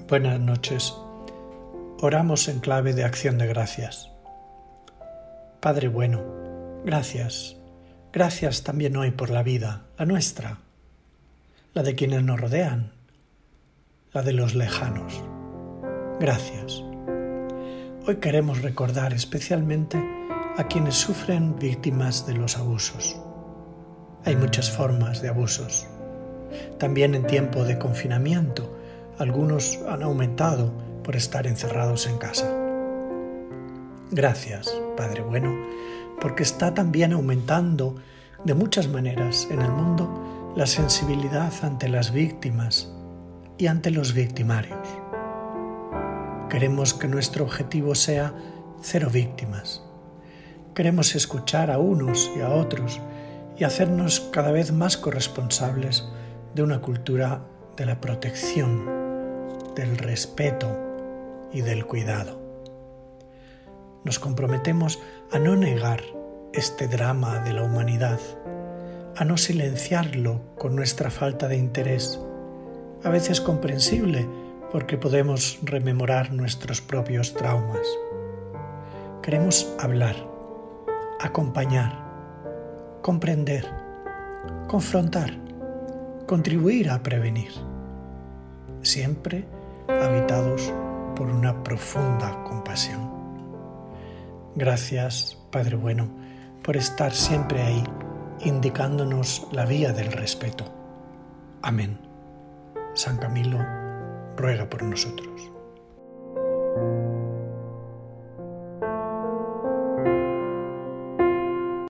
Buenas noches. Oramos en clave de acción de gracias. Padre bueno, gracias. Gracias también hoy por la vida, la nuestra, la de quienes nos rodean, la de los lejanos. Gracias. Hoy queremos recordar especialmente a quienes sufren víctimas de los abusos. Hay muchas formas de abusos. También en tiempo de confinamiento, algunos han aumentado por estar encerrados en casa. Gracias, Padre bueno, porque está también aumentando de muchas maneras en el mundo la sensibilidad ante las víctimas y ante los victimarios. Queremos que nuestro objetivo sea 0 víctimas. Queremos escuchar a unos y a otros y hacernos cada vez más corresponsables de una cultura de la protección, del respeto y del cuidado. Nos comprometemos a no negar este drama de la humanidad, a no silenciarlo con nuestra falta de interés, a veces comprensible porque podemos rememorar nuestros propios traumas. Queremos hablar, acompañar, comprender, confrontar, contribuir a prevenir, siempre habitados por una profunda compasión. Gracias, Padre bueno, por estar siempre ahí, indicándonos la vía del respeto. Amén. San Camilo ruega por nosotros.